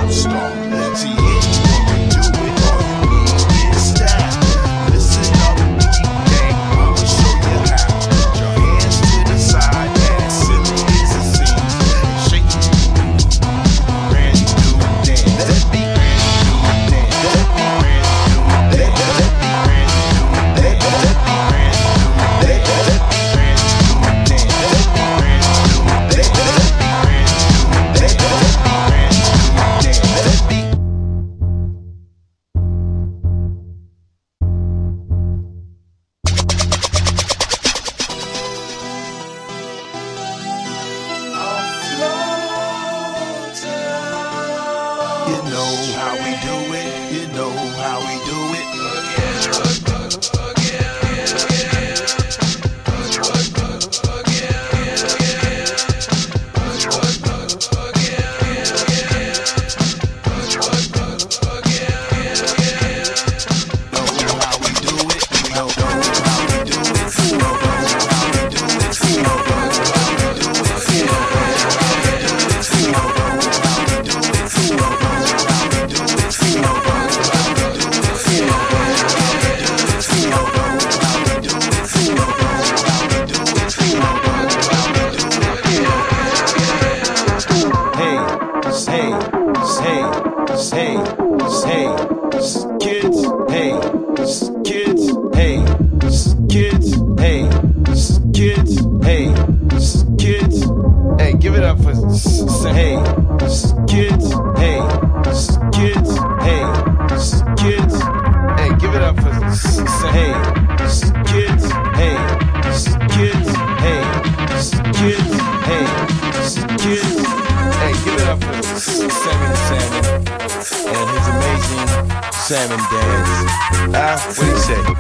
star. See, anyone can do it, all you need is style. Listen up, gang, I'ma show you how. Put your hands to the side, as silly as it seems, and shake it. Brand new dance. That beat, brand new dance. That beat, brand new dance. That beat, brand new dance. That beat, brand new dance. That beat, brand new dance. That beat, brand new dance. That beat, brand new dance. You know how we do it. You know how we do it. Hey, give it up for hey, kids, hey, kids, hey, kids. Hey, give it up for hey, kids, hey, kids, hey, kids, hey, kids. Hey, give it up for Salmon and his amazing salmon dance. What do you say?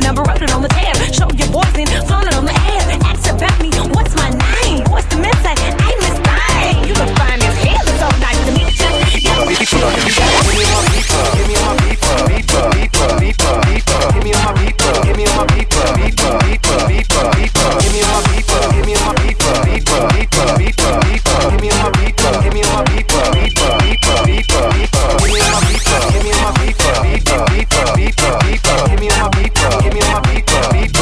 number, wrote it on the tab. Show your boys and flaunt it on the air. Ask about me, what's my name? What's the message? Hey, Miss Thing. You look fine as hell, it's so nice to meet you. Give me my beeper, give me my beeper, beeper, beeper, beeper, beeper. Give me my beeper, give me my beeper, beeper, beeper, beeper, beeper. Give me my beeper, give me my beeper, beeper, beeper, beeper, beeper. Give me my beeper, give me my beeper, beeper, beeper, beeper, beeper. Give me my beeper, give me my beeper, beeper, beeper, beeper, beeper. Give me my beeper, give me my beeper, beeper.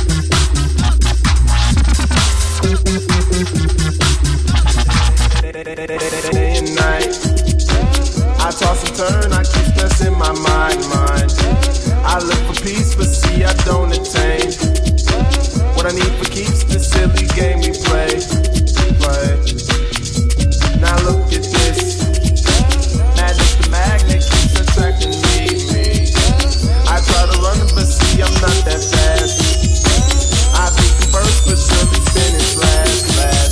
Day and night, I toss and turn, I keep stressing my mind. I look for peace, but see I don't attain what I need for keeps the silly game we play. Now look at this, madness the magnet keeps attracting me. I try to run, but see I'm not that fast. I think first, but surely finish last.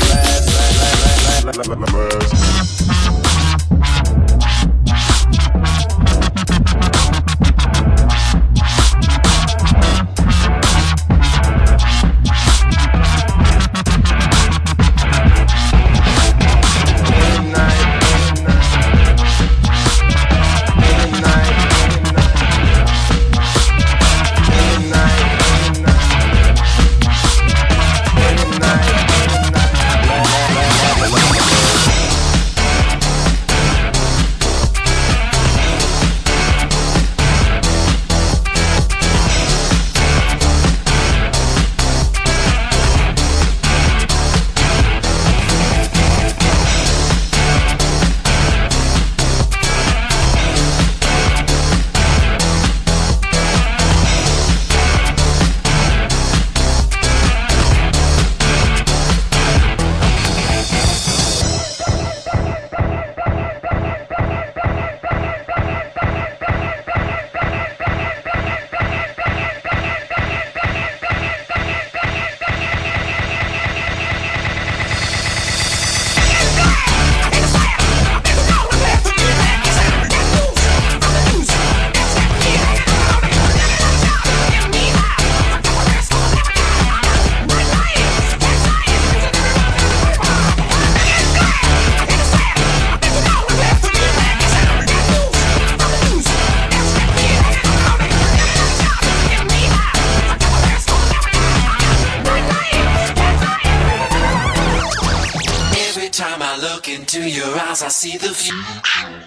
Into your eyes, I see the future.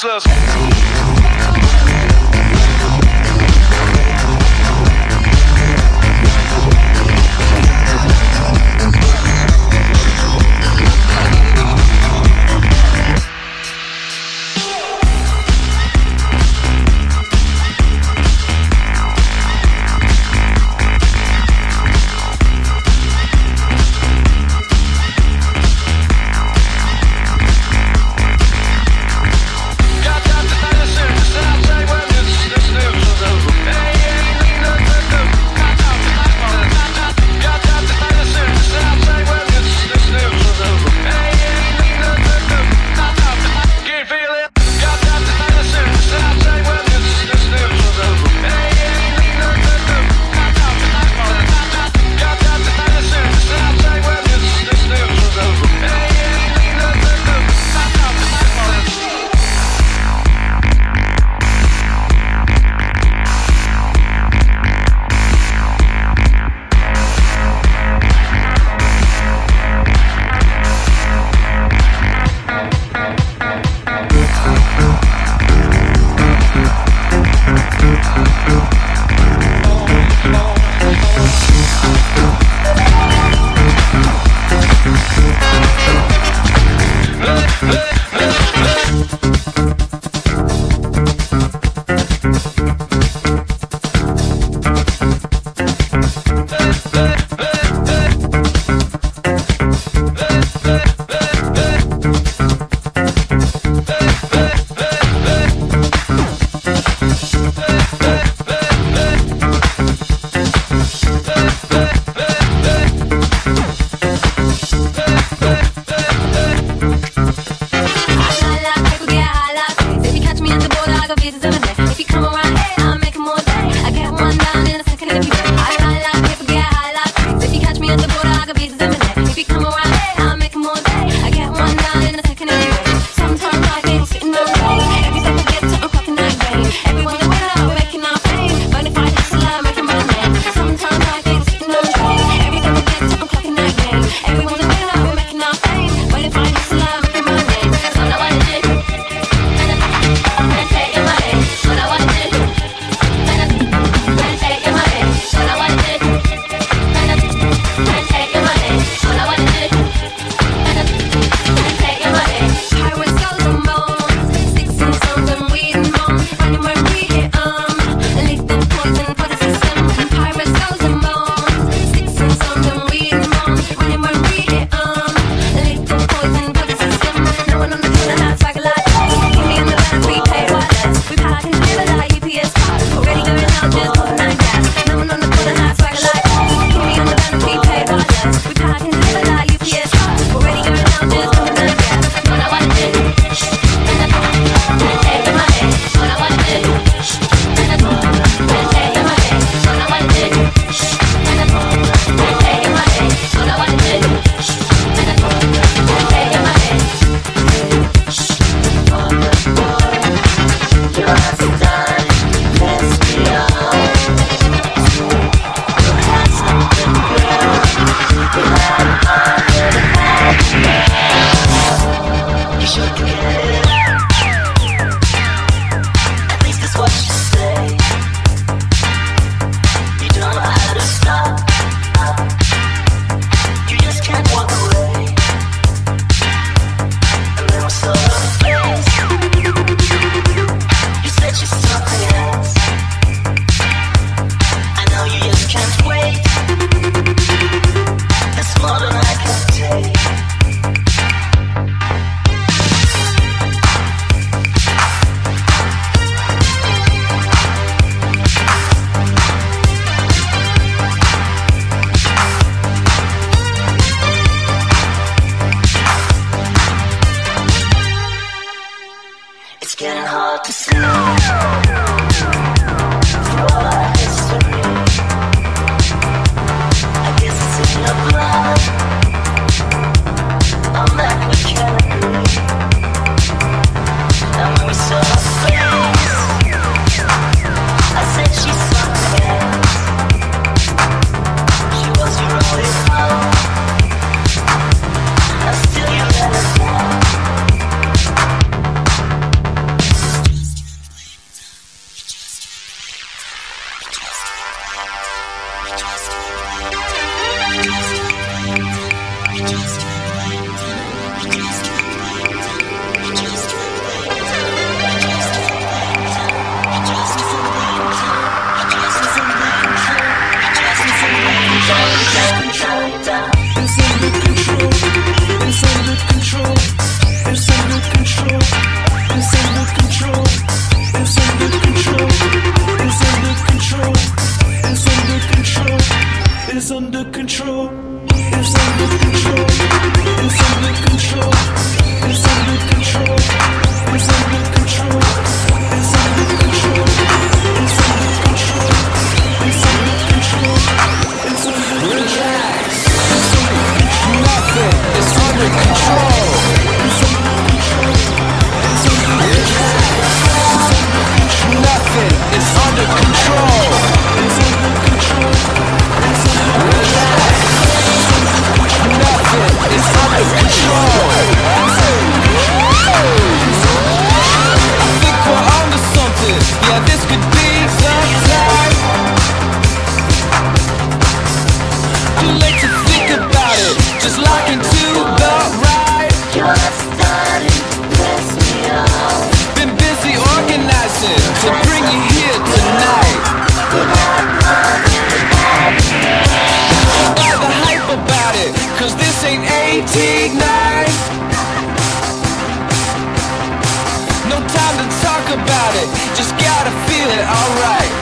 hustlers. It's under control. It's under control. It's under control. It's under control. It's under control. It's under control. It's under control. It's under control. It's under control. Relax. Nothing is under control. It's under control. It's under control. Nothing is under control. It's under control. Relax. Nothing is under control. I think we're onto something. Yeah, this could be the time. I like to think about it, just lock into the ride. You're starting to piss me off. Been busy organizing to bring you here tonight. Buy the hype about it, cause this ain't 89. No time to talk about it, just gotta feel it, alright.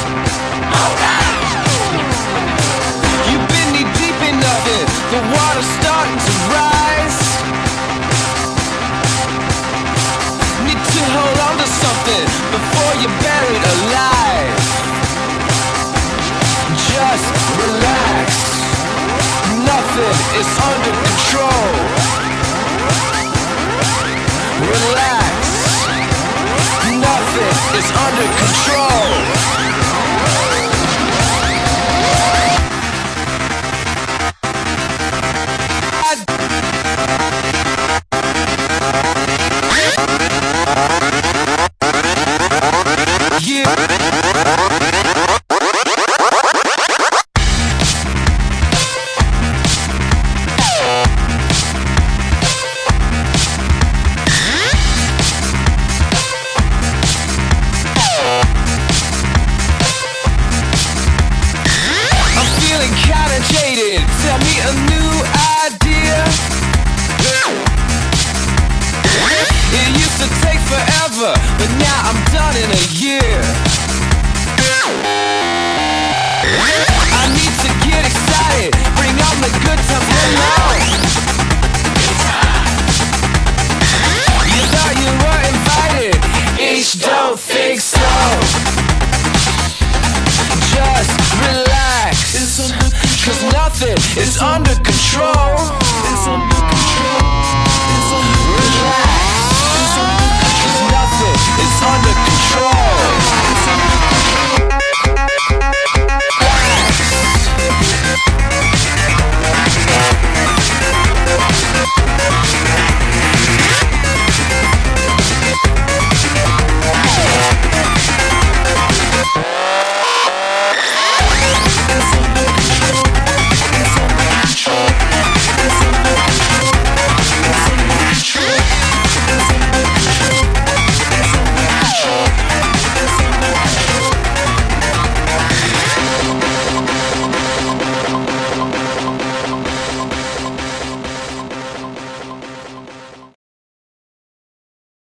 You've been knee deep enough in the water's starting to rise. Need to hold on to something before you're buried alive. Just relax. Nothing is under control. Relax. Nothing is under control. Tell me a new idea. It used to take forever, but now I'm done in a year. I need to get excited, bring on the good times, hello. You thought you were invited, don't think so. Just relax, cause nothing is under control.